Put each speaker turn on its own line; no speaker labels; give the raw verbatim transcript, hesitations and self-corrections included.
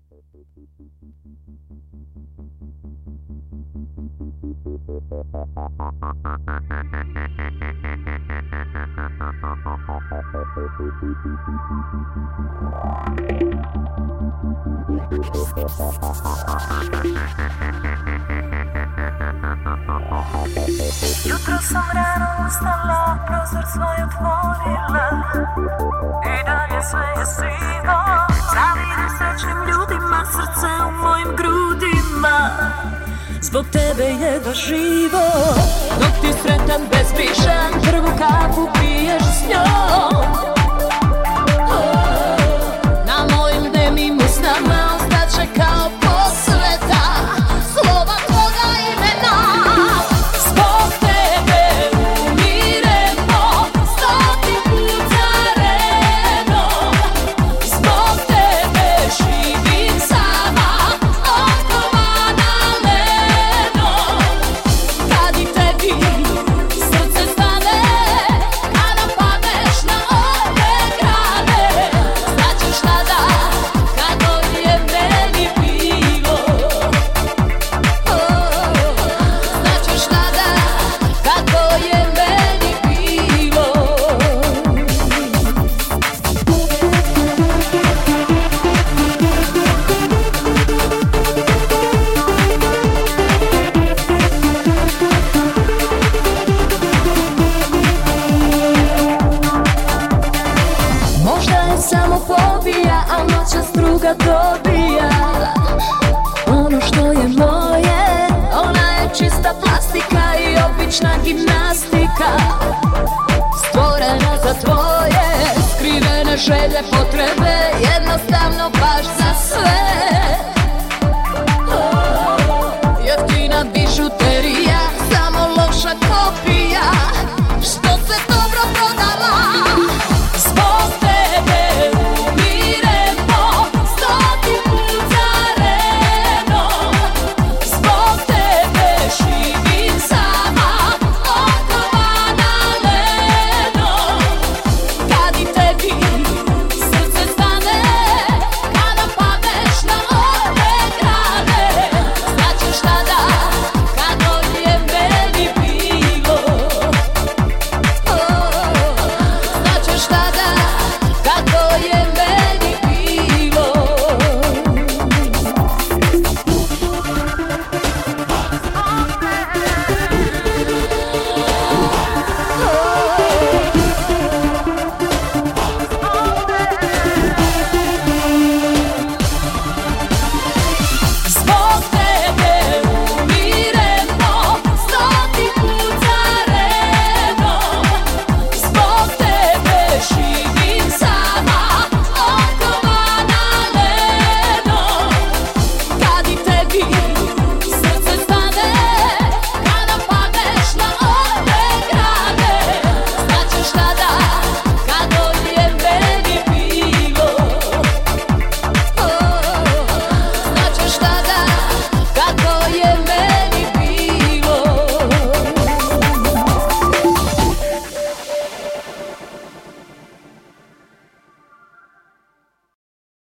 Jutro sam rano ustala, prozor svoj otvorila i dalje sve je sivo. Zavidim srećnim ljudima, srce u mojim grudima, zbog tebe jedva živo. Dok ti sretan, bezbrižan, prvu kafu piješ s njom. Na mojim dnevnim usnama ostaće kao posveta slova tvoga imena. Zbog tebe umiremo stoti put za redom. Zbog tebe živim sama, otkovana ledom. Kad i tebi srce stane, kada padneš na ove grane, znaćeš tada kako je meni bilo. Znaćeš tada kako je meni bilo. Možda je samo fobija, a noćas druga dobija ono što je moje. Ona je čista plastika i obična gimnastika, stvorena za tvoje skrivene želje, potrebe